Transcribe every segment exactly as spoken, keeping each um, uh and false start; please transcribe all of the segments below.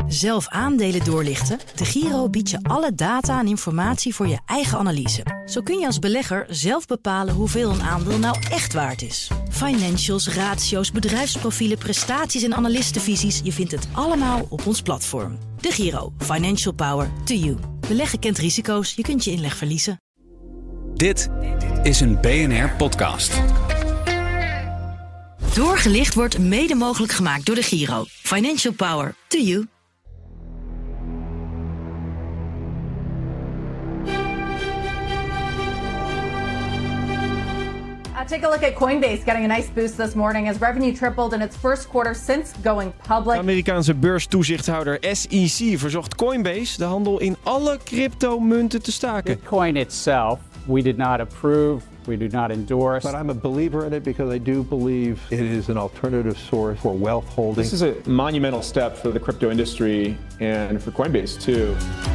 Zelf aandelen doorlichten? DEGIRO biedt je alle data en informatie voor je eigen analyse. Zo kun je als belegger zelf bepalen hoeveel een aandeel nou echt waard is. Financials, ratio's, bedrijfsprofielen, prestaties en analistenvisies. Je vindt het allemaal op ons platform. DEGIRO. Financial Power to you. Beleggen kent risico's. Je kunt je inleg verliezen. Dit is een B N R-podcast. Doorgelicht wordt mede mogelijk gemaakt door DEGIRO. Financial Power to you. Uh, take a look at Coinbase getting a nice boost this morning as revenue tripled in its first quarter since going public. De Amerikaanse beurstoezichthouder S E C verzocht Coinbase de handel in alle cryptomunten te staken. Bitcoin itself, we did not approve, we do not endorse. But I'm a believer in it because I do believe it is an alternative source for wealth holding. This is a monumental step for the crypto industry and for Coinbase too.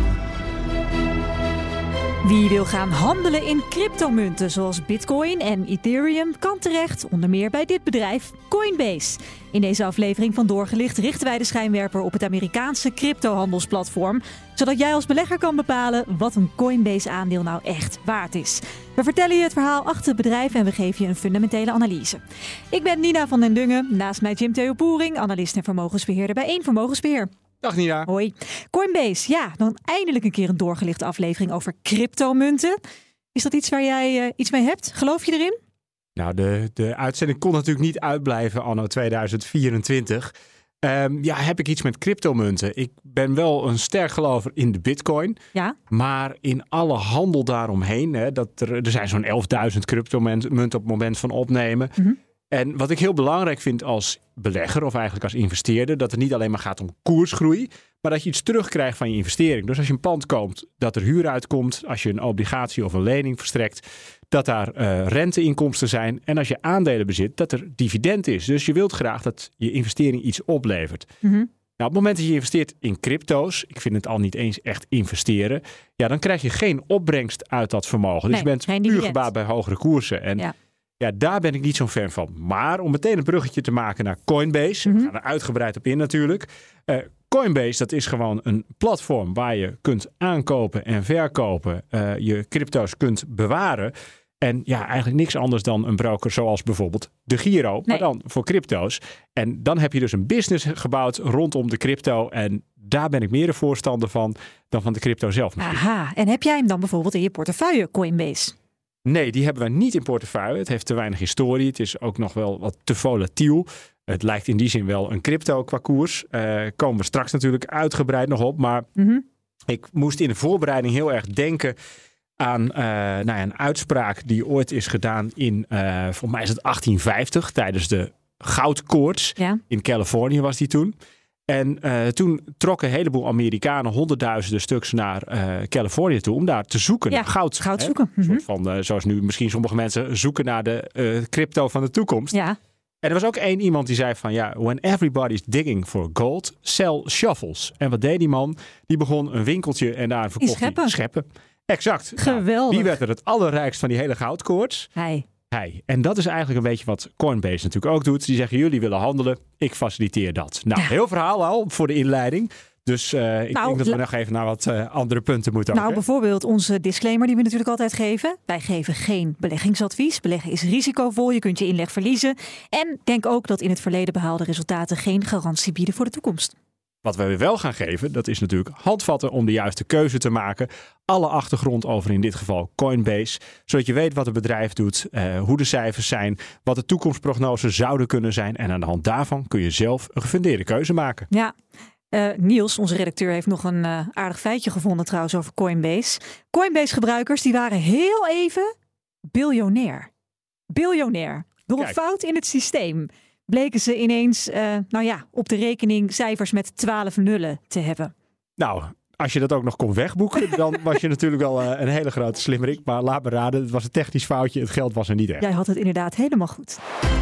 Wie wil gaan handelen in cryptomunten zoals Bitcoin en Ethereum kan terecht, onder meer bij dit bedrijf Coinbase. In deze aflevering van Doorgelicht richten wij de schijnwerper op het Amerikaanse cryptohandelsplatform, zodat jij als belegger kan bepalen wat een Coinbase-aandeel nou echt waard is. We vertellen je het verhaal achter het bedrijf en we geven je een fundamentele analyse. Ik ben Nina van den Dungen, naast mij Jim Theo Poering, analist en vermogensbeheerder bij één Vermogensbeheer. Dag Nina. Hoi. Coinbase, ja, dan eindelijk een keer een doorgelichte aflevering over cryptomunten. Is dat iets waar jij uh, iets mee hebt? Geloof je erin? Nou, de, de uitzending kon natuurlijk niet uitblijven anno tweeduizend vierentwintig. Um, ja, heb ik iets met cryptomunten? Ik ben wel een sterk gelover in de bitcoin. Ja. Maar in alle handel daaromheen, hè, dat er, er zijn zo'n elfduizend cryptomunten op het moment van opnemen. Mm-hmm. En wat ik heel belangrijk vind als belegger of eigenlijk als investeerder, dat het niet alleen maar gaat om koersgroei, maar dat je iets terugkrijgt van je investering. Dus als je een pand koopt, dat er huur uitkomt. Als je een obligatie of een lening verstrekt, dat daar uh, renteinkomsten zijn. En als je aandelen bezit, dat er dividend is. Dus je wilt graag dat je investering iets oplevert. Mm-hmm. Nou, op het moment dat je investeert in crypto's, ik vind het al niet eens echt investeren, ja, dan krijg je geen opbrengst uit dat vermogen. Nee, dus je bent puur gebaat bij hogere koersen. En ja. Ja, daar ben ik niet zo'n fan van. Maar om meteen een bruggetje te maken naar Coinbase. Mm-hmm. We gaan er uitgebreid op in natuurlijk. Uh, Coinbase, dat is gewoon een platform waar je kunt aankopen en verkopen. Uh, je crypto's kunt bewaren. En ja, eigenlijk niks anders dan een broker zoals bijvoorbeeld DEGIRO. Nee. Maar dan voor crypto's. En dan heb je dus een business gebouwd rondom de crypto. En daar ben ik meer een voorstander van dan van de crypto zelf misschien. Aha, en heb jij hem dan bijvoorbeeld in je portefeuille, Coinbase? Nee, die hebben we niet in portefeuille. Het heeft te weinig historie. Het is ook nog wel wat te volatiel. Het lijkt in die zin wel een crypto qua koers. Uh, komen we straks natuurlijk uitgebreid nog op. Maar mm-hmm. ik moest in de voorbereiding heel erg denken aan uh, nou ja, een uitspraak die ooit is gedaan in, uh, volgens mij is het achttien vijftig, tijdens de goudkoorts. Ja. In Californië was die toen. En uh, toen trokken een heleboel Amerikanen honderdduizenden stuks naar uh, Californië toe om daar te zoeken ja, naar goud. goud hè? zoeken. Een Mm-hmm. soort van, uh, zoals nu misschien sommige mensen zoeken naar de uh, crypto van de toekomst. Ja. En er was ook één iemand die zei van ja, when everybody's digging for gold, sell shovels. En wat deed die man? Die begon een winkeltje en daar verkocht scheppen. hij scheppen. Exact. Geweldig. Nou, wie werd er het allerrijkst van die hele goudkoorts? Hij. Hij. En dat is eigenlijk een beetje wat Coinbase natuurlijk ook doet. Die zeggen, jullie willen handelen, ik faciliteer dat. Nou, Ja. heel verhaal al voor de inleiding. Dus uh, ik Nou, denk dat we le- nog even naar wat uh, andere punten moeten. Nou, ook, hè? bijvoorbeeld onze disclaimer die we natuurlijk altijd geven. Wij geven geen beleggingsadvies. Beleggen is risicovol, je kunt je inleg verliezen. En denk ook dat in het verleden behaalde resultaten geen garantie bieden voor de toekomst. Wat we wel gaan geven, dat is natuurlijk handvatten om de juiste keuze te maken. Alle achtergrond over in dit geval Coinbase. Zodat je weet wat het bedrijf doet, uh, hoe de cijfers zijn, wat de toekomstprognoses zouden kunnen zijn. En aan de hand daarvan kun je zelf een gefundeerde keuze maken. Ja, uh, Niels, onze redacteur, heeft nog een uh, aardig feitje gevonden trouwens over Coinbase. Coinbase-gebruikers die waren heel even biljonair. Biljonair. Door een Kijk. fout in het systeem bleken ze ineens uh, nou ja, op de rekening cijfers met twaalf nullen te hebben. Nou, als je dat ook nog kon wegboeken, dan was je natuurlijk wel uh, een hele grote slimmerik. Maar laat me raden, het was een technisch foutje. Het geld was er niet echt. Jij had het inderdaad helemaal goed.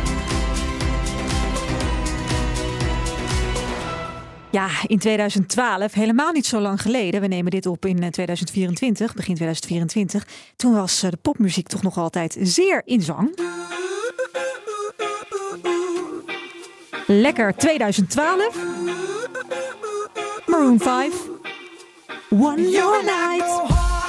Ja, in tweeduizend twaalf, helemaal niet zo lang geleden. We nemen dit op in tweeduizend vierentwintig, begin tweeduizend vierentwintig. Toen was de popmuziek toch nog altijd zeer in zwang. Lekker tweeduizend twaalf. Maroon vijf. One More Night.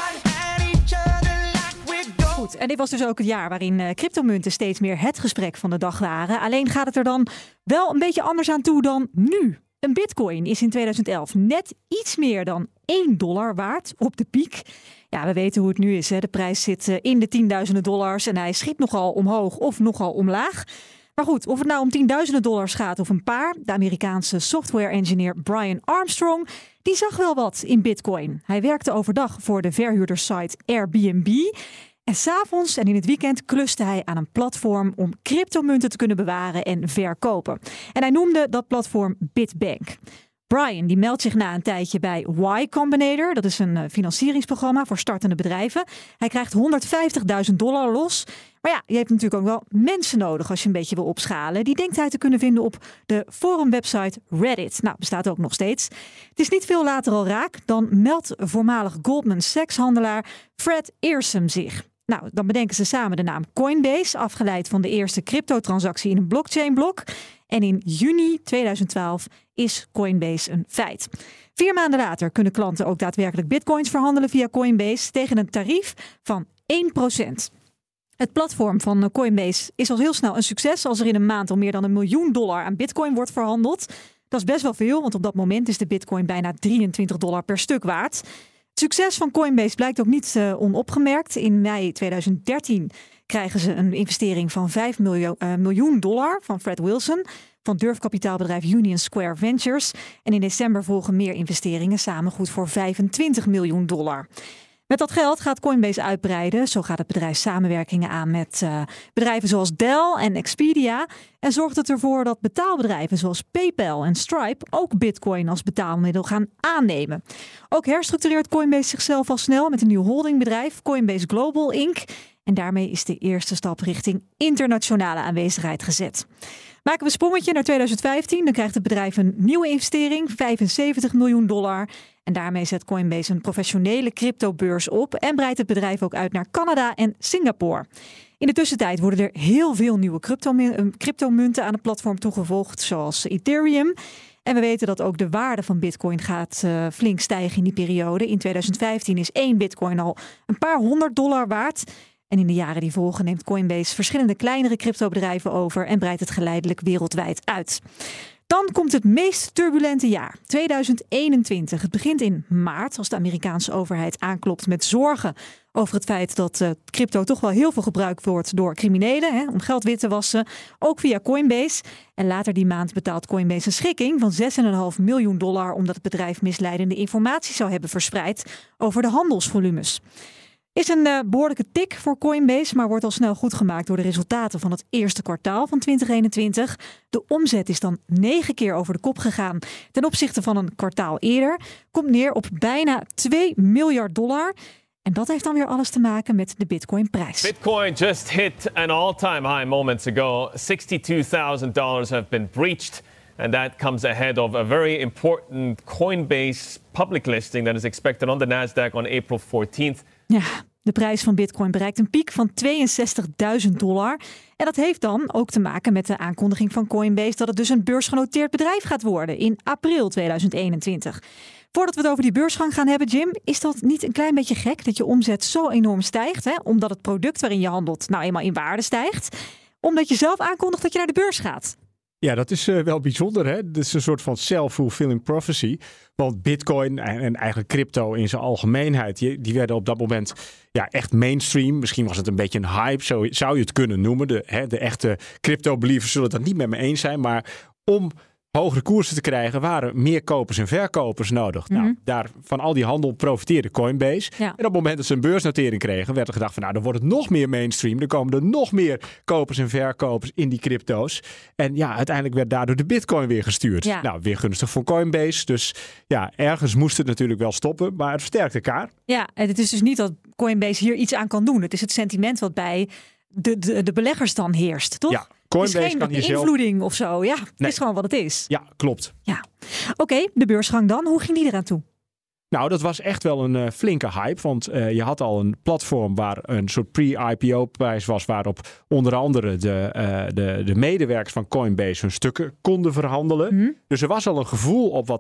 Goed, en dit was dus ook het jaar waarin uh, cryptomunten steeds meer het gesprek van de dag waren. Alleen gaat het er dan wel een beetje anders aan toe dan nu. Een bitcoin is in tweeduizend elf net iets meer dan één dollar waard op de piek. Ja, we weten hoe het nu is. Hè. De prijs zit uh, in de tienduizenden dollars en hij schiet nogal omhoog of nogal omlaag. Maar goed, of het nou om tienduizenden dollars gaat of een paar. De Amerikaanse software-engineer Brian Armstrong, die zag wel wat in bitcoin. Hij werkte overdag voor de verhuurderssite Airbnb. En 's avonds en in het weekend kluste hij aan een platform om cryptomunten te kunnen bewaren en verkopen. En hij noemde dat platform Bitbank. Brian die meldt zich na een tijdje bij Y Combinator. Dat is een financieringsprogramma voor startende bedrijven. Hij krijgt honderdvijftigduizend dollar los. Maar ja, je hebt natuurlijk ook wel mensen nodig als je een beetje wil opschalen. Die denkt hij te kunnen vinden op de forumwebsite Reddit. Nou, bestaat ook nog steeds. Het is niet veel later al raak. Dan meldt voormalig Goldman Sachs handelaar Fred Earsham zich. Nou, dan bedenken ze samen de naam Coinbase, afgeleid van de eerste cryptotransactie in een blockchain-blok. En in juni tweeduizend twaalf is Coinbase een feit. Vier maanden later kunnen klanten ook daadwerkelijk bitcoins verhandelen via Coinbase tegen een tarief van één procent. Het platform van Coinbase is al heel snel een succes als er in een maand al meer dan een miljoen dollar aan bitcoin wordt verhandeld. Dat is best wel veel, want op dat moment is de bitcoin bijna drieëntwintig dollar per stuk waard. Het succes van Coinbase blijkt ook niet uh, onopgemerkt. In mei tweeduizend dertien krijgen ze een investering van vijf miljoen dollar van Fred Wilson van durfkapitaalbedrijf Union Square Ventures. En in december volgen meer investeringen, samen goed voor vijfentwintig miljoen dollar. Met dat geld gaat Coinbase uitbreiden. Zo gaat het bedrijf samenwerkingen aan met uh, bedrijven zoals Dell en Expedia. En zorgt het ervoor dat betaalbedrijven zoals PayPal en Stripe ook bitcoin als betaalmiddel gaan aannemen. Ook herstructureert Coinbase zichzelf al snel met een nieuw holdingbedrijf, Coinbase Global Incorporated. En daarmee is de eerste stap richting internationale aanwezigheid gezet. Maken we een sprongetje naar tweeduizend vijftien. Dan krijgt het bedrijf een nieuwe investering, vijfenzeventig miljoen dollar. En daarmee zet Coinbase een professionele cryptobeurs op en breidt het bedrijf ook uit naar Canada en Singapore. In de tussentijd worden er heel veel nieuwe cryptomunten aan het platform toegevoegd, zoals Ethereum. En we weten dat ook de waarde van bitcoin gaat uh, flink stijgen in die periode. In tweeduizend vijftien is één bitcoin al een paar honderd dollar waard. En in de jaren die volgen neemt Coinbase verschillende kleinere cryptobedrijven over en breidt het geleidelijk wereldwijd uit. Dan komt het meest turbulente jaar, tweeduizend eenentwintig. Het begint in maart als de Amerikaanse overheid aanklopt met zorgen over het feit dat uh, crypto toch wel heel veel gebruikt wordt door criminelen, hè, om geld wit te wassen, ook via Coinbase. En later die maand betaalt Coinbase een schikking van zes komma vijf miljoen dollar omdat het bedrijf misleidende informatie zou hebben verspreid over de handelsvolumes. Is een uh, behoorlijke tik voor Coinbase, maar wordt al snel goedgemaakt door de resultaten van het eerste kwartaal van twintig eenentwintig. De omzet is dan negen keer over de kop gegaan ten opzichte van een kwartaal eerder. Komt neer op bijna twee miljard dollar. En dat heeft dan weer alles te maken met de Bitcoin-prijs. Bitcoin just hit an all-time high moments ago. sixty-two thousand dollars have been breached. And that comes ahead of a very important Coinbase public listing that is expected on the Nasdaq on April fourteenth. Ja, de prijs van Bitcoin bereikt een piek van tweeënzestigduizend dollar. En dat heeft dan ook te maken met de aankondiging van Coinbase dat het dus een beursgenoteerd bedrijf gaat worden in april tweeduizend eenentwintig. Voordat we het over die beursgang gaan hebben, Jim, is dat niet een klein beetje gek dat je omzet zo enorm stijgt? Hè? Omdat het product waarin je handelt nou eenmaal in waarde stijgt. Omdat je zelf aankondigt dat je naar de beurs gaat. Ja, dat is uh, wel bijzonder. Hè? Dat is een soort van self-fulfilling prophecy. Want Bitcoin en, en eigenlijk crypto in zijn algemeenheid, die, die werden op dat moment ja, echt mainstream. Misschien was het een beetje een hype, zo zou je het kunnen noemen. De, hè, de echte crypto-believers zullen het niet met me eens zijn. Maar om hogere koersen te krijgen waren meer kopers en verkopers nodig. Mm-hmm. Nou, daar, van al die handel profiteerde Coinbase. Ja. En op het moment dat ze een beursnotering kregen, werd er gedacht van nou, dan wordt het nog meer mainstream. Dan komen er nog meer kopers en verkopers in die crypto's. En ja, uiteindelijk werd daardoor de Bitcoin weer gestuurd. Ja. Nou, weer gunstig voor Coinbase. Dus ja, ergens moest het natuurlijk wel stoppen, maar het versterkt elkaar. Ja, en het is dus niet dat Coinbase hier iets aan kan doen. Het is het sentiment wat bij de, de, de beleggers dan heerst, toch? Ja. Coinbase het is geen kan hier beïnvloeding zelf... of zo. Ja, het nee. is gewoon wat het is. Ja, klopt. Ja. Oké, okay, de beursgang dan. Hoe ging die eraan toe? Nou, dat was echt wel een uh, flinke hype. Want uh, je had al een platform waar een soort pre-I P O-prijs was, waarop onder andere de, uh, de, de medewerkers van Coinbase hun stukken konden verhandelen. Mm-hmm. Dus er was al een gevoel op wat dat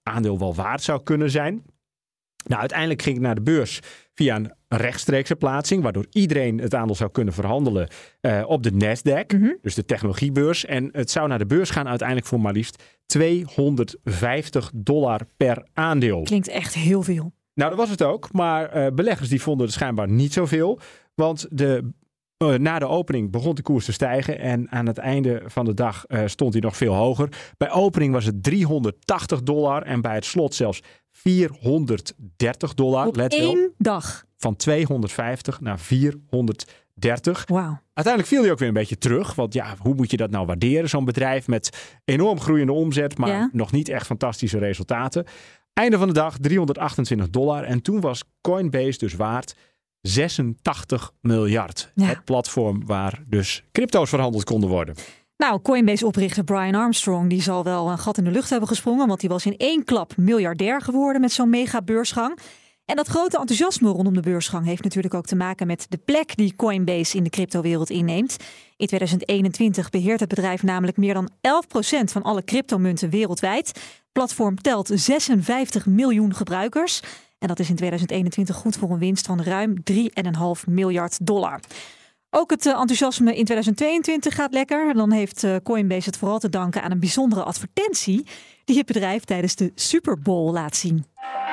aandeel wel waard zou kunnen zijn. Nou, uiteindelijk ging het naar de beurs via een rechtstreekse plaatsing, waardoor iedereen het aandeel zou kunnen verhandelen uh, op de Nasdaq, mm-hmm. dus de technologiebeurs. En het zou naar de beurs gaan uiteindelijk voor maar liefst tweehonderdvijftig dollar per aandeel. Klinkt echt heel veel. Nou, dat was het ook, maar uh, beleggers die vonden het schijnbaar niet zoveel, want de Uh, na de opening begon de koers te stijgen en aan het einde van de dag uh, stond hij nog veel hoger. Bij opening was het driehonderdtachtig dollar en bij het slot zelfs vierhonderddertig dollar. Op Let één wel, dag. Van tweehonderdvijftig naar vierhonderddertig. Wauw. Uiteindelijk viel hij ook weer een beetje terug. Want ja, hoe moet je dat nou waarderen? Zo'n bedrijf met enorm groeiende omzet, maar ja. nog niet echt fantastische resultaten. Einde van de dag driehonderdachtentwintig dollar. En toen was Coinbase dus waard zesentachtig miljard. Ja. Het platform waar dus crypto's verhandeld konden worden. Nou, Coinbase-oprichter Brian Armstrong die zal wel een gat in de lucht hebben gesprongen, want die was in één klap miljardair geworden met zo'n mega beursgang. En dat grote enthousiasme rondom de beursgang heeft natuurlijk ook te maken met de plek die Coinbase in de cryptowereld inneemt. In tweeduizend eenentwintig beheert het bedrijf namelijk meer dan elf procent van alle cryptomunten wereldwijd. Het platform telt zesenvijftig miljoen gebruikers. En dat is in tweeduizend eenentwintig goed voor een winst van ruim drie komma vijf miljard dollar. Ook het enthousiasme in tweeduizend tweeëntwintig gaat lekker. Dan heeft Coinbase het vooral te danken aan een bijzondere advertentie die het bedrijf tijdens de Super Bowl laat zien.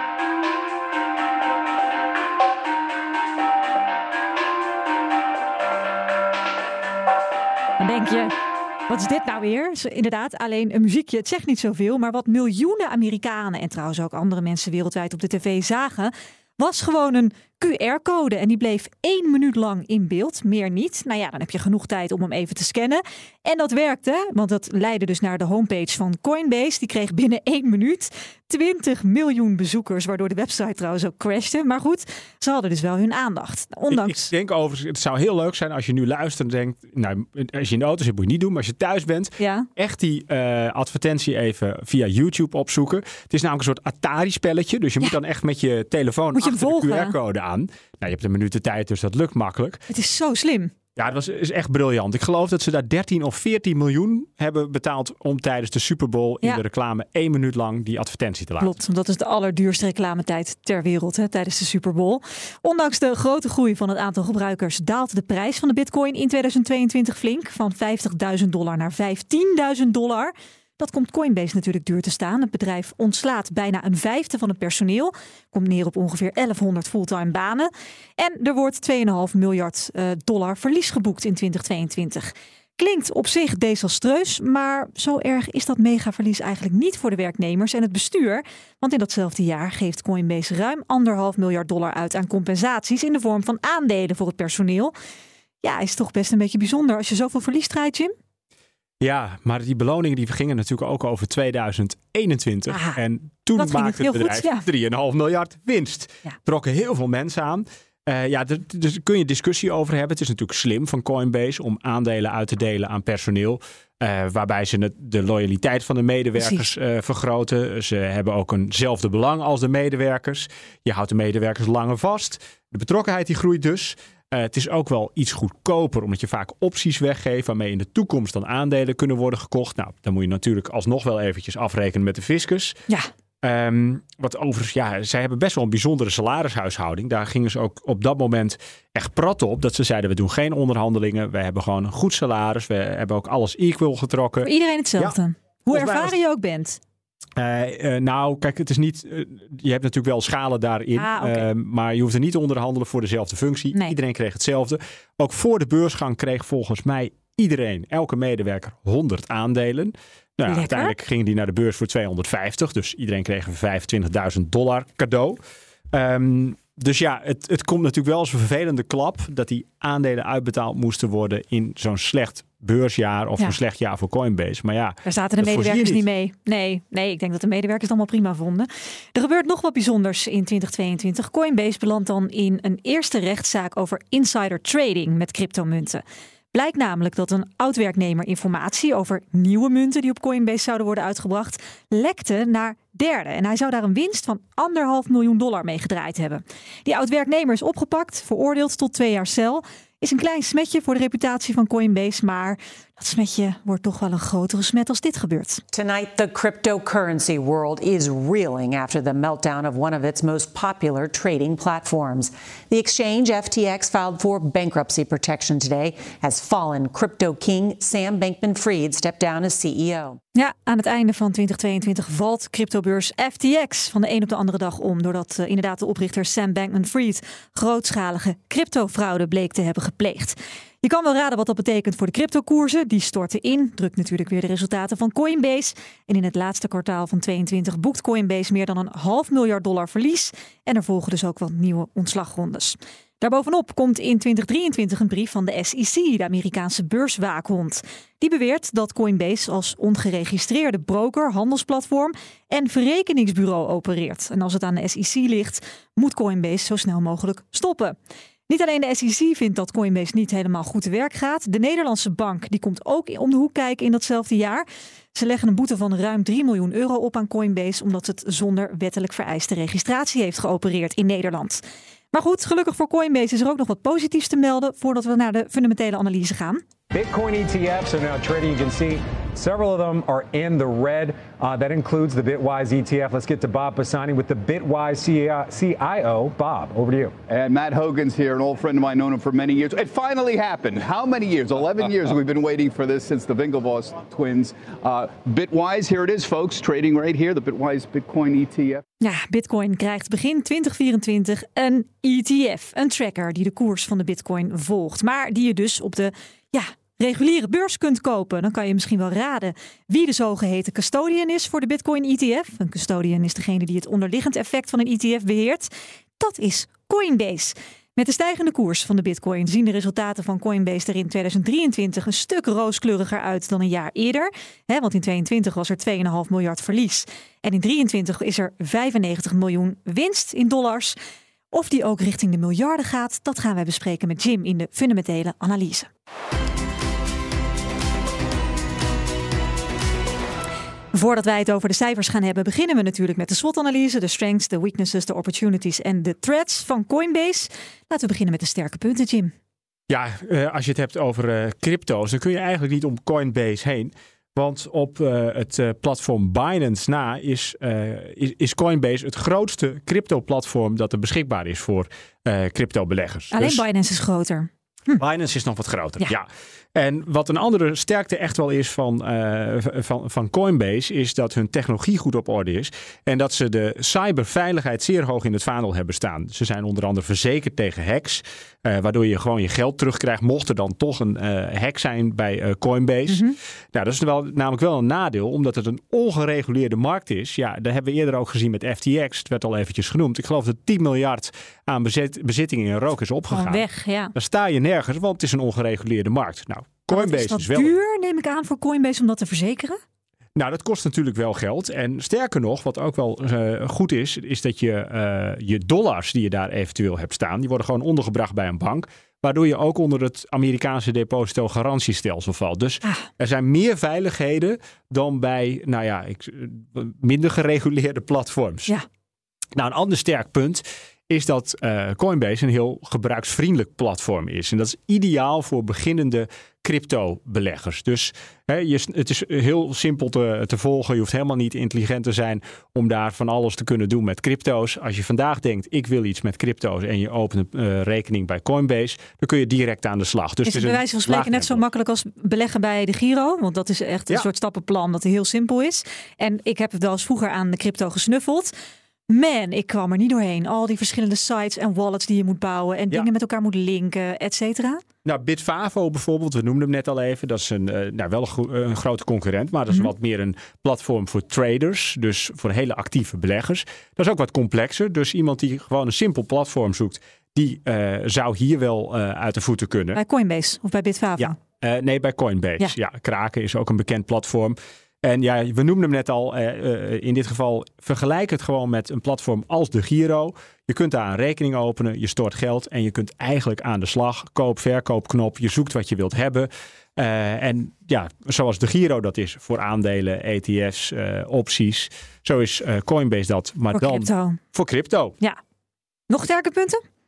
Dan denk je, wat is dit nou weer? Inderdaad, alleen een muziekje. Het zegt niet zoveel, maar wat miljoenen Amerikanen en trouwens ook andere mensen wereldwijd op de tv zagen, was gewoon een Q R-code. En die bleef één minuut lang in beeld, meer niet. Nou ja, dan heb je genoeg tijd om hem even te scannen. En dat werkte, want dat leidde dus naar de homepage van Coinbase. Die kreeg binnen één minuut twintig miljoen bezoekers, waardoor de website trouwens ook crashte. Maar goed, ze hadden dus wel hun aandacht. Ondanks... Ik, ik denk overigens, het zou heel leuk zijn als je nu luistert en denkt, nou, als je in de auto zit moet je niet doen, maar als je thuis bent, ja. echt die uh, advertentie even via YouTube opzoeken. Het is namelijk een soort Atari-spelletje, dus je ja. moet dan echt met je telefoon moet je achter de Q R-code aan. Nou, je hebt een minuut de tijd, dus dat lukt makkelijk. Het is zo slim. Ja, het was, is echt briljant. Ik geloof dat ze daar dertien of veertien miljoen hebben betaald om tijdens de Super Bowl in ja. de reclame één minuut lang die advertentie te laten. Klopt, dat is de allerduurste reclametijd ter wereld hè, tijdens de Super Bowl. Ondanks de grote groei van het aantal gebruikers daalt de prijs van de bitcoin in tweeduizend tweeëntwintig flink. Van vijftigduizend dollar naar vijftienduizend dollar. Dat komt Coinbase natuurlijk duur te staan. Het bedrijf ontslaat bijna een vijfde van het personeel. Komt neer op ongeveer elfhonderd fulltime banen. En er wordt twee komma vijf miljard dollar verlies geboekt in twintig tweeëntwintig. Klinkt op zich desastreus, maar zo erg is dat megaverlies eigenlijk niet voor de werknemers en het bestuur. Want in datzelfde jaar geeft Coinbase ruim anderhalf miljard dollar uit aan compensaties in de vorm van aandelen voor het personeel. Ja, is toch best een beetje bijzonder als je zoveel verlies draait, Jim? Ja, maar die beloningen die gingen natuurlijk ook over tweeduizend eenentwintig. Aha, en toen maakte het bedrijf ja. drie komma vijf miljard winst. Ja. Trokken heel veel mensen aan. Uh, ja, daar dus kun je discussie over hebben. Het is natuurlijk slim van Coinbase om aandelen uit te delen aan personeel. Uh, waarbij ze de loyaliteit van de medewerkers uh, vergroten. Ze hebben ook eenzelfde belang als de medewerkers. Je houdt de medewerkers langer vast. De betrokkenheid die groeit dus. Uh, het is ook wel iets goedkoper, omdat je vaak opties weggeeft waarmee in de toekomst dan aandelen kunnen worden gekocht. Nou, dan moet je natuurlijk alsnog wel eventjes afrekenen met de fiscus. Ja. Um, wat overigens, ja, zij hebben best wel een bijzondere salarishuishouding. Daar gingen ze ook op dat moment echt prat op. Dat ze zeiden, we doen geen onderhandelingen. We hebben gewoon een goed salaris. We hebben ook alles equal getrokken. Voor iedereen hetzelfde. Ja. Hoe ervaren was... je ook bent. Uh, uh, nou, kijk, het is niet. Uh, je hebt natuurlijk wel schalen daarin. Ah, okay. uh, maar je hoeft er niet te onderhandelen voor dezelfde functie. Nee. Iedereen kreeg hetzelfde. Ook voor de beursgang kreeg volgens mij iedereen, elke medewerker, honderd aandelen. Nou, uiteindelijk gingen die naar de beurs voor tweehonderdvijftig. Dus iedereen kreeg een vijfentwintigduizend dollar cadeau. Um, dus ja, het, het komt natuurlijk wel als een vervelende klap dat die aandelen uitbetaald moesten worden in zo'n slecht beursjaar of ja. een slecht jaar voor Coinbase. Maar ja, daar zaten de medewerkers niet. niet mee. Nee, nee, ik denk dat de medewerkers het allemaal prima vonden. Er gebeurt nog wat bijzonders in twintig tweeëntwintig. Coinbase belandt dan in een eerste rechtszaak over insider trading met cryptomunten. Blijkt namelijk dat een oud-werknemer informatie over nieuwe munten die op Coinbase zouden worden uitgebracht, lekte naar derden. En hij zou daar een winst van anderhalf miljoen dollar mee gedraaid hebben. Die oud-werknemer is opgepakt, veroordeeld tot twee jaar cel. Is een klein smetje voor de reputatie van Coinbase, maar Dat smetje wordt toch wel een grotere smet als dit gebeurt. Tonight, the cryptocurrency world is reeling after the meltdown of one of its most popular trading platforms. The exchange, F T X, filed for bankruptcy protection today as fallen crypto king Sam Bankman-Fried stepped down as C E O. Ja, aan het einde van twintig tweeëntwintig valt cryptobeurs F T X van de een op de andere dag om, doordat uh, inderdaad de oprichter Sam Bankman-Fried grootschalige cryptofraude bleek te hebben gepleegd. Je kan wel raden wat dat betekent voor de cryptokoersen. Die storten in, drukt natuurlijk weer de resultaten van Coinbase. En in het laatste kwartaal van tweeëntwintig boekt Coinbase meer dan een half miljard dollar verlies. En er volgen dus ook wat nieuwe ontslagrondes. Daarbovenop komt in twintig drieëntwintig een brief van de S E C, de Amerikaanse beurswaakhond. Die beweert dat Coinbase als ongeregistreerde broker, handelsplatform en verrekeningsbureau opereert. En als het aan de S E C ligt, moet Coinbase zo snel mogelijk stoppen. Niet alleen de S E C vindt dat Coinbase niet helemaal goed te werk gaat. De Nederlandse bank die komt ook om de hoek kijken in datzelfde jaar. Ze leggen een boete van ruim drie miljoen euro op aan Coinbase, omdat het zonder wettelijk vereiste registratie heeft geopereerd in Nederland. Maar goed, gelukkig voor Coinbase is er ook nog wat positiefs te melden voordat we naar de fundamentele analyse gaan. Bitcoin E T Fs are now trading. You can see several of them are in the red. Uh, that includes the Bitwise E T F. Let's get to Bob Pisani with the Bitwise C I O. Bob, over to you. And Matt Hogan's here, an old friend of mine, known him for many years. It finally happened. How many years? eleven years we've been waiting for this since the Winklevoss twins. Uh, Bitwise, here it is, folks, trading right here. The Bitwise Bitcoin E T F. Ja, Bitcoin krijgt begin twintig vierentwintig een E T F, een tracker die de koers van de Bitcoin volgt. Maar die je dus op de ja, reguliere beurs kunt kopen. Dan kan je misschien wel raden wie de zogeheten custodian is voor de Bitcoin E T F. Een custodian is degene die het onderliggend effect van een E T F beheert. Dat is Coinbase. Met de stijgende koers van de Bitcoin zien de resultaten van Coinbase er in twintig drieëntwintig een stuk rooskleuriger uit dan een jaar eerder. He, want in tweeëntwintig was er twee komma vijf miljard verlies. En in drieëntwintig is er vijfennegentig miljoen winst in dollars. Of die ook richting de miljarden gaat, dat gaan wij bespreken met Jim in de fundamentele analyse. Voordat wij het over de cijfers gaan hebben, beginnen we natuurlijk met de SWOT-analyse. De strengths, de weaknesses, de opportunities en de threats van Coinbase. Laten we beginnen met de sterke punten, Jim. Ja, uh, als je het hebt over uh, crypto's, dan kun je eigenlijk niet om Coinbase heen. Want op uh, het uh, platform Binance na is, uh, is, is Coinbase het grootste crypto-platform dat er beschikbaar is voor uh, crypto-beleggers. Alleen dus Binance is groter. Hm. Binance is nog wat groter, ja. ja. En wat een andere sterkte echt wel is van, uh, van, van Coinbase, is dat hun technologie goed op orde is. En dat ze de cyberveiligheid zeer hoog in het vaandel hebben staan. Ze zijn onder andere verzekerd tegen hacks. Uh, waardoor je gewoon je geld terugkrijgt, mocht er dan toch een uh, hack zijn bij uh, Coinbase. Mm-hmm. Nou, dat is wel, namelijk wel een nadeel, omdat het een ongereguleerde markt is. Ja, dat hebben we eerder ook gezien met F T X. Het werd al eventjes genoemd. Ik geloof dat tien miljard aan bezit, bezittingen in rook is opgegaan. Gewoon weg, ja. Dan sta je nergens, want het is een ongereguleerde markt. Nou, Coinbase is dat is wel duur, neem ik aan, voor Coinbase om dat te verzekeren? Nou, dat kost natuurlijk wel geld. En sterker nog, wat ook wel uh, goed is, is dat je uh, je dollars die je daar eventueel hebt staan, die worden gewoon ondergebracht bij een bank. Waardoor je ook onder het Amerikaanse depositogarantiestelsel valt. Dus ah. er zijn meer veiligheden dan bij, nou ja, ik, minder gereguleerde platforms. Ja. Nou, een ander sterk punt is dat uh, Coinbase een heel gebruiksvriendelijk platform is. En dat is ideaal voor beginnende crypto-beleggers. Dus hè, je, het is heel simpel te, te volgen. Je hoeft helemaal niet intelligent te zijn om daar van alles te kunnen doen met crypto's. Als je vandaag denkt, ik wil iets met crypto's en je opent een uh, rekening bij Coinbase, dan kun je direct aan de slag. Dus is het bij wijze van spreken net zo makkelijk als beleggen bij de Giro? Want dat is echt een ja. soort stappenplan dat heel simpel is. En ik heb het wel eens vroeger aan de crypto gesnuffeld. Man, ik kwam er niet doorheen. Al die verschillende sites en wallets die je moet bouwen en ja. dingen met elkaar moet linken, et cetera. Nou, Bitfavo bijvoorbeeld, we noemden hem net al even. Dat is een, uh, nou, wel een, go- een grote concurrent, maar dat is mm-hmm. wat meer een platform voor traders. Dus voor hele actieve beleggers. Dat is ook wat complexer. Dus iemand die gewoon een simpel platform zoekt, die uh, zou hier wel uh, uit de voeten kunnen. Bij Coinbase of bij Bitfavo? Ja, uh, nee, bij Coinbase. Ja. ja, Kraken is ook een bekend platform. En ja, we noemden hem net al, uh, uh, in dit geval vergelijk het gewoon met een platform als de Giro. Je kunt daar een rekening openen, je stort geld en je kunt eigenlijk aan de slag. Koop, verkoopknop, je zoekt wat je wilt hebben. Uh, en ja, zoals de Giro dat is voor aandelen, E T F's, uh, opties. Zo is uh, Coinbase dat, maar voor dan crypto. voor crypto. Ja. Nog sterke punten?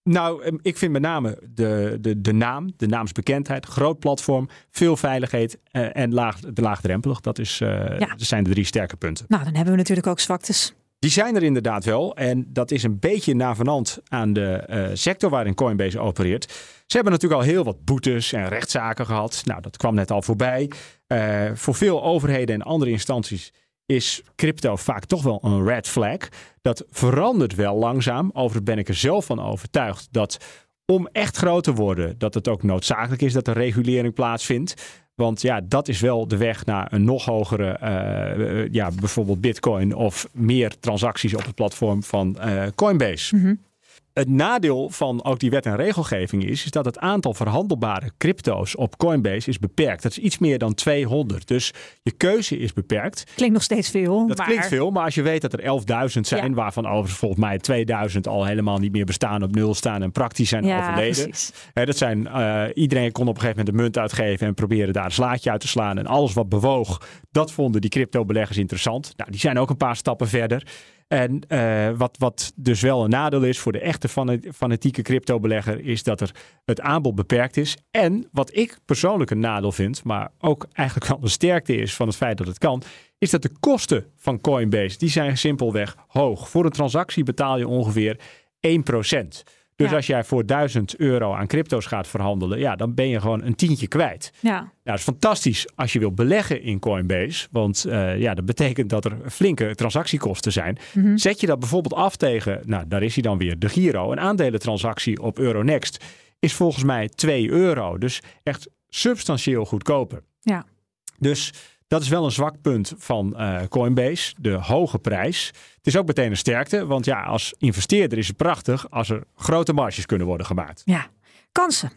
Nou, ik vind met name de, de, de naam, de naamsbekendheid, groot platform, veel veiligheid uh, en laag, de laagdrempelig. Dat, is, uh, ja. dat zijn de drie sterke punten. Nou, dan hebben we natuurlijk ook zwaktes. Die zijn er inderdaad wel. En dat is een beetje navenant aan de uh, sector waarin Coinbase opereert. Ze hebben natuurlijk al heel wat boetes en rechtszaken gehad. Nou, dat kwam net al voorbij. Uh, voor veel overheden en andere instanties is crypto vaak toch wel een red flag. Dat verandert wel langzaam. Overigens ben ik er zelf van overtuigd dat om echt groot te worden, dat het ook noodzakelijk is dat er regulering plaatsvindt. Want ja, dat is wel de weg naar een nog hogere, uh, uh, ja, bijvoorbeeld Bitcoin of meer transacties op het platform van uh, Coinbase. Mm-hmm. Het nadeel van ook die wet en regelgeving is, is dat het aantal verhandelbare crypto's op Coinbase is beperkt. Dat is iets meer dan tweehonderd. Dus je keuze is beperkt. Klinkt nog steeds veel. Dat maar... klinkt veel, maar als je weet dat er elfduizend zijn, ja. waarvan overigens volgens mij tweeduizend al helemaal niet meer bestaan, op nul staan en praktisch zijn ja, overleden. He, dat zijn, uh, iedereen kon op een gegeven moment een munt uitgeven en proberen daar een slaatje uit te slaan. En alles wat bewoog, dat vonden die crypto-beleggers interessant. Nou, die zijn ook een paar stappen verder. En uh, wat, wat dus wel een nadeel is voor de echte fanatieke cryptobelegger, is dat er het aanbod beperkt is. En wat ik persoonlijk een nadeel vind, maar ook eigenlijk wel een sterkte is van het feit dat het kan, is dat de kosten van Coinbase, die zijn simpelweg hoog. Voor een transactie betaal je ongeveer één procent. Dus ja. als jij voor duizend euro aan crypto's gaat verhandelen, ja, dan ben je gewoon een tientje kwijt. Ja. Nou, dat is fantastisch als je wil beleggen in Coinbase. Want uh, ja, dat betekent dat er flinke transactiekosten zijn. Mm-hmm. Zet je dat bijvoorbeeld af tegen, nou, daar is hij dan weer, de Giro. Een aandelentransactie op Euronext is volgens mij twee euro. Dus echt substantieel goedkoper. Ja. Dus dat is wel een zwak punt van uh, Coinbase, de hoge prijs. Het is ook meteen een sterkte, want ja, als investeerder is het prachtig als er grote marges kunnen worden gemaakt. Ja, kansen.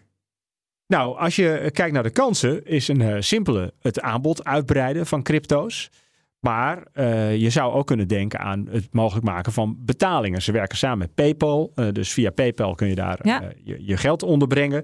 Nou, als je kijkt naar de kansen, is een uh, simpele het aanbod uitbreiden van crypto's. Maar uh, je zou ook kunnen denken aan het mogelijk maken van betalingen. Ze werken samen met PayPal, uh, dus via PayPal kun je daar ja. uh, je, je geld onderbrengen.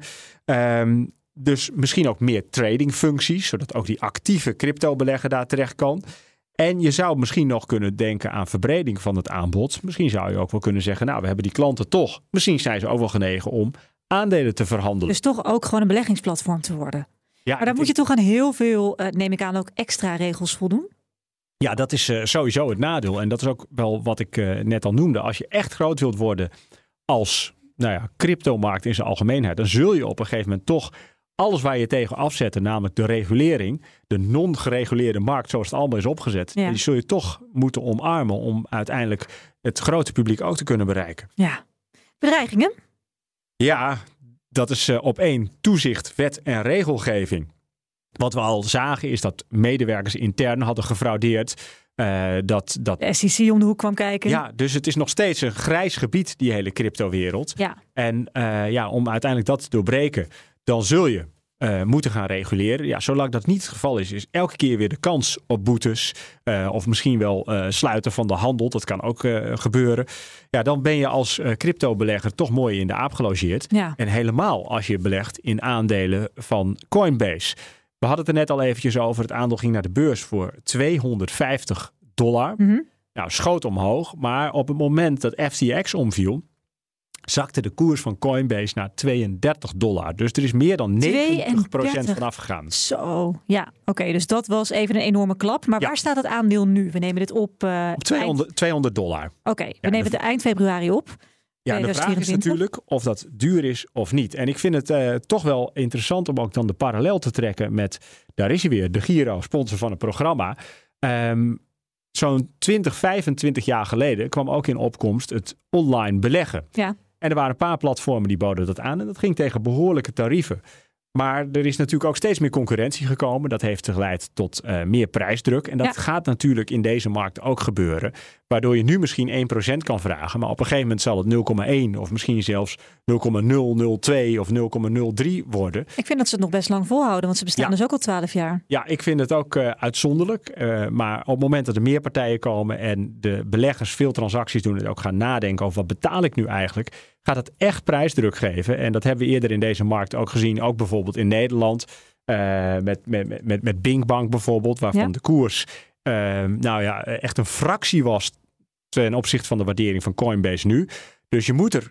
Um, Dus misschien ook meer tradingfuncties, zodat ook die actieve cryptobelegger daar terecht kan. En je zou misschien nog kunnen denken aan verbreding van het aanbod. Misschien zou je ook wel kunnen zeggen, nou, we hebben die klanten toch. Misschien zijn ze ook wel genegen om aandelen te verhandelen. Dus toch ook gewoon een beleggingsplatform te worden. Ja, maar dan moet is... je toch aan heel veel, uh, neem ik aan, ook extra regels voldoen? Ja, dat is uh, sowieso het nadeel. En dat is ook wel wat ik uh, net al noemde. Als je echt groot wilt worden als nou ja, cryptomarkt in zijn algemeenheid, dan zul je op een gegeven moment toch alles waar je tegen afzetten, namelijk de regulering, de non-gereguleerde markt zoals het allemaal is opgezet, ja. die zul je toch moeten omarmen om uiteindelijk het grote publiek ook te kunnen bereiken. Ja. Bedreigingen? Ja, dat is uh, op één toezicht, wet en regelgeving. Wat we al zagen is dat medewerkers intern hadden gefraudeerd. Uh, dat, dat... De S E C om de hoek kwam kijken. Ja, dus het is nog steeds een grijs gebied, die hele cryptowereld. Ja. En uh, ja, om uiteindelijk dat te doorbreken, dan zul je uh, moeten gaan reguleren. Ja, zolang dat niet het geval is, is elke keer weer de kans op boetes. Uh, of misschien wel uh, sluiten van de handel. Dat kan ook uh, gebeuren. Ja, dan ben je als uh, cryptobelegger toch mooi in de aap gelogeerd. Ja. En helemaal als je belegt in aandelen van Coinbase. We hadden het er net al eventjes over. Het aandeel ging naar de beurs voor tweehonderdvijftig dollar. Mm-hmm. Nou, schoot omhoog. Maar op het moment dat F T X omviel, zakte de koers van Coinbase naar tweeëndertig dollar. Dus er is meer dan negentig procent vanaf gegaan. Zo, ja. Oké, okay, dus dat was even een enorme klap. Maar ja. waar staat het aandeel nu? We nemen dit op... Uh, op tweehonderd, eind... tweehonderd dollar. Oké, okay, we ja, nemen het eind februari op. Ja, de vraag is natuurlijk of dat duur is of niet. En ik vind het uh, toch wel interessant om ook dan de parallel te trekken met, daar is hij weer, de Giro, sponsor van het programma. Um, zo'n twintig, vijfentwintig jaar geleden kwam ook in opkomst het online beleggen. Ja. En er waren een paar platformen die boden dat aan en dat ging tegen behoorlijke tarieven. Maar er is natuurlijk ook steeds meer concurrentie gekomen. Dat heeft geleid tot uh, meer prijsdruk. En dat ja. gaat natuurlijk in deze markt ook gebeuren. Waardoor je nu misschien één procent kan vragen. Maar op een gegeven moment zal het nul komma één of misschien zelfs nul komma nul nul twee of nul komma nul drie worden. Ik vind dat ze het nog best lang volhouden. Want ze bestaan ja. dus ook al twaalf jaar. Ja, ik vind het ook uh, uitzonderlijk. Uh, maar op het moment dat er meer partijen komen en de beleggers veel transacties doen en ook gaan nadenken over wat betaal ik nu eigenlijk, gaat het echt prijsdruk geven. En dat hebben we eerder in deze markt ook gezien. Ook bijvoorbeeld in Nederland. Uh, met, met, met, met Binkbank bijvoorbeeld. Waarvan ja. de koers uh, nou ja, echt een fractie was ten opzichte van de waardering van Coinbase nu. Dus je moet er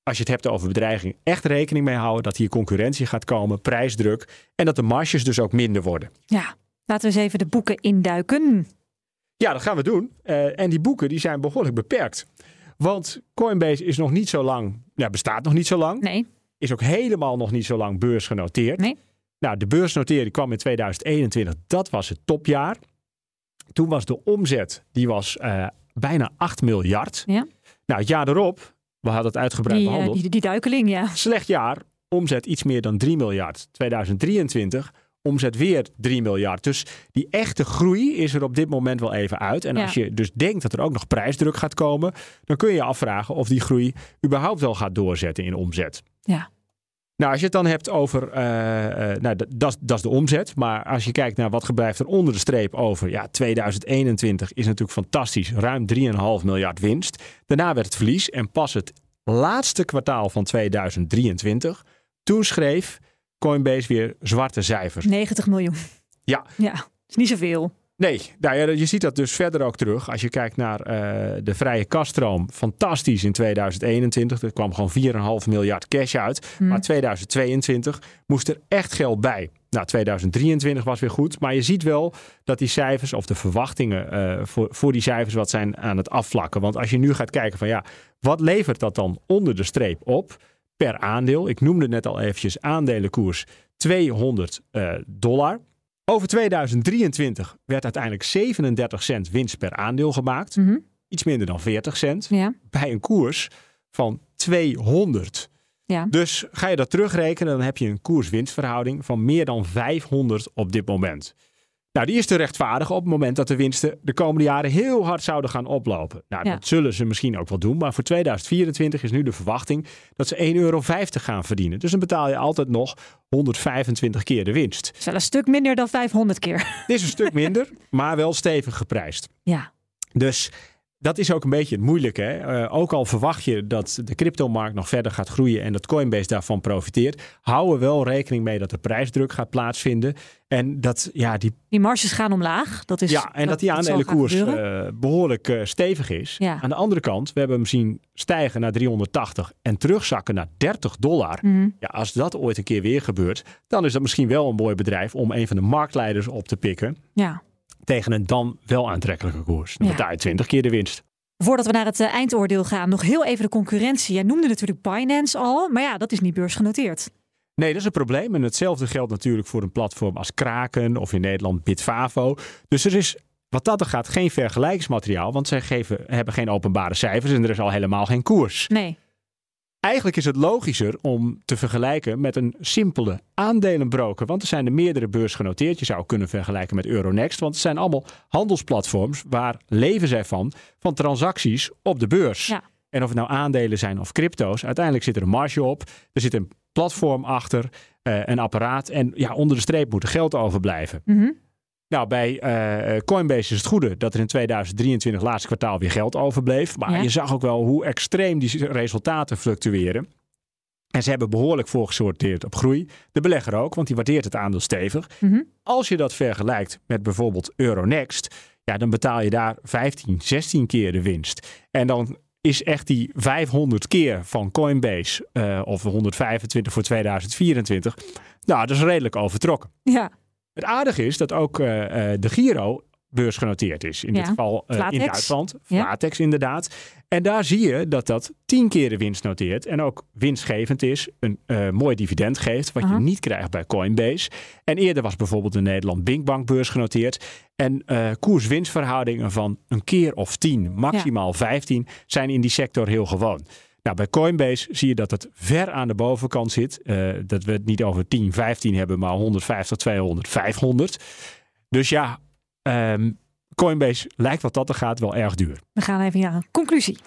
als je het hebt over bedreiging, echt rekening mee houden dat hier concurrentie gaat komen, prijsdruk en dat de marges dus ook minder worden. Ja, laten we eens even de boeken induiken. Ja, dat gaan we doen. Uh, en die boeken die zijn behoorlijk beperkt. Want Coinbase is nog niet zo lang, ja, bestaat nog niet zo lang. Nee. Is ook helemaal nog niet zo lang beursgenoteerd. Nee. Nou, de beursnotering kwam in tweeduizend eenentwintig. Dat was het topjaar. Toen was de omzet, die was uh, bijna acht miljard. Ja. Nou, het jaar erop, we hadden het uitgebreid die, behandeld. Uh, die, die duikeling, ja. Slecht jaar, omzet iets meer dan drie miljard. tweeduizend drieëntwintig, omzet weer drie miljard. Dus die echte groei is er op dit moment wel even uit. En ja. als je dus denkt dat er ook nog prijsdruk gaat komen, dan kun je je afvragen of die groei überhaupt wel gaat doorzetten in omzet. Ja. Nou, als je het dan hebt over, uh, uh, nou, dat is de omzet. Maar als je kijkt naar wat blijft er onder de streep over. Ja, tweeduizend eenentwintig is natuurlijk fantastisch. Ruim drie komma vijf miljard winst. Daarna werd het verlies. En pas het laatste kwartaal van tweeduizend drieëntwintig. Toen schreef Coinbase weer zwarte cijfers. negentig miljoen. Ja. Ja, dat is niet zoveel. Nee, nou ja, je ziet dat dus verder ook terug. Als je kijkt naar uh, de vrije kasstroom. Fantastisch in tweeduizend eenentwintig. Er kwam gewoon vier komma vijf miljard cash uit. Hmm. Maar tweeduizend tweeëntwintig moest er echt geld bij. Nou, tweeduizend drieëntwintig was weer goed. Maar je ziet wel dat die cijfers of de verwachtingen uh, voor, voor die cijfers wat zijn aan het afvlakken. Want als je nu gaat kijken van ja, wat levert dat dan onder de streep op per aandeel? Ik noemde net al eventjes aandelenkoers tweehonderd uh, dollar. Over tweeduizend drieëntwintig werd uiteindelijk zevenendertig cent winst per aandeel gemaakt. Mm-hmm. Iets minder dan veertig cent. Ja. Bij een koers van tweehonderd. Ja. Dus ga je dat terugrekenen, dan heb je een koers-winstverhouding van meer dan vijfhonderd op dit moment. Nou, die is te rechtvaardigen op het moment dat de winsten de komende jaren heel hard zouden gaan oplopen. Nou, ja. dat zullen ze misschien ook wel doen. Maar voor tweeduizend vierentwintig is nu de verwachting dat ze één euro vijftig gaan verdienen. Dus dan betaal je altijd nog honderdvijfentwintig keer de winst. Dat is wel een stuk minder dan vijfhonderd keer. Het is een stuk minder, maar wel stevig geprijsd. Ja. Dus dat is ook een beetje het moeilijke. Hè? Uh, ook al verwacht je dat de cryptomarkt nog verder gaat groeien en dat Coinbase daarvan profiteert, hou er wel rekening mee dat er prijsdruk gaat plaatsvinden. En dat ja, die, die marges gaan omlaag. Dat is, ja, en dat, dat die aandelenkoers uh, behoorlijk uh, stevig is. Ja. Aan de andere kant, we hebben hem zien stijgen naar driehonderdtachtig en terugzakken naar dertig dollar. Mm. Ja, als dat ooit een keer weer gebeurt, dan is dat misschien wel een mooi bedrijf om een van de marktleiders op te pikken. Ja. Tegen een dan wel aantrekkelijke koers. Dan ja. betaal je twintig keer de winst. Voordat we naar het uh, eindoordeel gaan, nog heel even de concurrentie. Jij noemde natuurlijk Binance al, maar ja, dat is niet beursgenoteerd. Nee, dat is een probleem. En hetzelfde geldt natuurlijk voor een platform als Kraken of in Nederland Bitvavo. Dus er is wat dat er gaat geen vergelijkingsmateriaal, want zij geven, hebben geen openbare cijfers en er is al helemaal geen koers. Nee. Eigenlijk is het logischer om te vergelijken met een simpele aandelenbroker. Want er zijn er meerdere beursgenoteerd. Je zou kunnen vergelijken met Euronext. Want het zijn allemaal handelsplatforms. Waar leven zij van? Van transacties op de beurs. Ja. En of het nou aandelen zijn of crypto's. Uiteindelijk zit er een marge op. Er zit een platform achter. Uh, een apparaat. En ja, onder de streep moet er geld overblijven. Mm-hmm. Nou, bij uh, Coinbase is het goede dat er in tweeduizend drieëntwintig laatste kwartaal weer geld overbleef. Maar ja. je zag ook wel hoe extreem die resultaten fluctueren. En ze hebben behoorlijk voorgesorteerd op groei. De belegger ook, want die waardeert het aandeel stevig. Mm-hmm. Als je dat vergelijkt met bijvoorbeeld Euronext, ja, dan betaal je daar vijftien, zestien keer de winst. En dan is echt die vijfhonderd keer van Coinbase uh, of honderdvijfentwintig voor tweeduizend vierentwintig. Nou, dat is redelijk overtrokken. Ja. Het aardige is dat ook uh, uh, de Giro beursgenoteerd is. In ja. dit geval uh, in Duitsland. Flatex ja. inderdaad. En daar zie je dat dat tien keer de winst noteert. En ook winstgevend is. Een uh, mooi dividend geeft. Wat uh-huh. je niet krijgt bij Coinbase. En eerder was bijvoorbeeld in Nederland Binkbank beursgenoteerd. En uh, koers-winstverhoudingen van een keer of tien, maximaal ja. vijftien, zijn in die sector heel gewoon. Nou, bij Coinbase zie je dat het ver aan de bovenkant zit. Uh, dat we het niet over tien, vijftien hebben, maar honderdvijftig, tweehonderd, vijfhonderd. Dus ja, um, Coinbase lijkt wat dat er gaat wel erg duur. We gaan even naar een conclusie.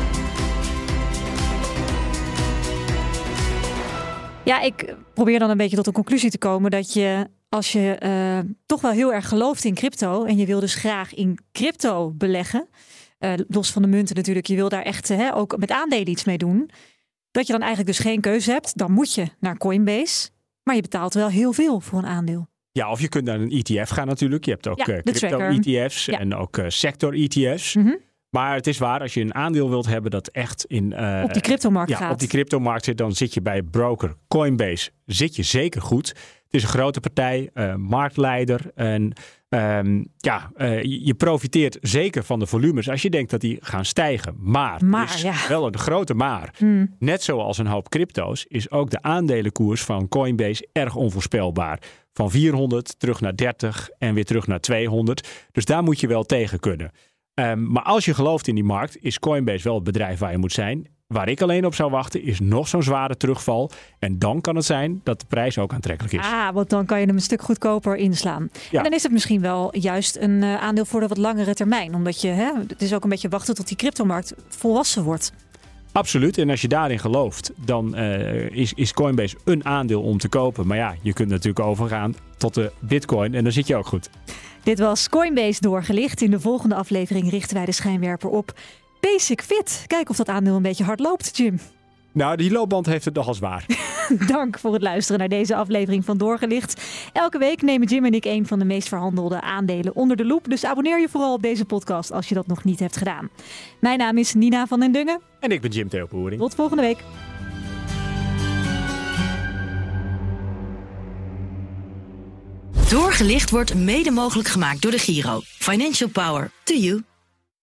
Ja, ik probeer dan een beetje tot een conclusie te komen dat je, als je uh, toch wel heel erg gelooft in crypto en je wil dus graag in crypto beleggen, Uh, los van de munten natuurlijk, je wil daar echt uh, ook met aandelen iets mee doen, dat je dan eigenlijk dus geen keuze hebt. Dan moet je naar Coinbase, maar je betaalt wel heel veel voor een aandeel. Ja, of je kunt naar een E T F gaan natuurlijk. Je hebt ook ja, uh, crypto-E T F's ja. en ook uh, sector-E T F's. Mm-hmm. Maar het is waar, als je een aandeel wilt hebben dat echt in... Uh, op die cryptomarkt ja, gaat. op die cryptomarkt zit, dan zit je bij broker Coinbase. Zit je zeker goed. Het is een grote partij, uh, marktleider. En um, ja, uh, je profiteert zeker van de volumes als je denkt dat die gaan stijgen. Maar, maar is ja. wel een grote maar. Hmm. Net zoals een hoop crypto's is ook de aandelenkoers van Coinbase erg onvoorspelbaar. Van vierhonderd terug naar dertig en weer terug naar tweehonderd. Dus daar moet je wel tegen kunnen. Um, maar als je gelooft in die markt, is Coinbase wel het bedrijf waar je moet zijn. Waar ik alleen op zou wachten, is nog zo'n zware terugval. En dan kan het zijn dat de prijs ook aantrekkelijk is. Ah, want dan kan je hem een stuk goedkoper inslaan. Ja. En dan is het misschien wel juist een uh, aandeel voor de wat langere termijn. Omdat je, hè, het is ook een beetje wachten tot die cryptomarkt volwassen wordt. Absoluut. En als je daarin gelooft, dan uh, is, is Coinbase een aandeel om te kopen. Maar ja, je kunt natuurlijk overgaan tot de Bitcoin en dan zit je ook goed. Dit was Coinbase doorgelicht. In de volgende aflevering richten wij de schijnwerper op Basic-Fit. Kijk of dat aandeel een beetje hard loopt, Jim. Nou, die loopband heeft het nogal zwaar. Dank voor het luisteren naar deze aflevering van Doorgelicht. Elke week nemen Jim en ik een van de meest verhandelde aandelen onder de loep. Dus abonneer je vooral op deze podcast als je dat nog niet hebt gedaan. Mijn naam is Nina van den Dungen. En ik ben Jim Theo Poering. Tot volgende week. Doorgelicht wordt mede mogelijk gemaakt door de Giro. Financial Power to you.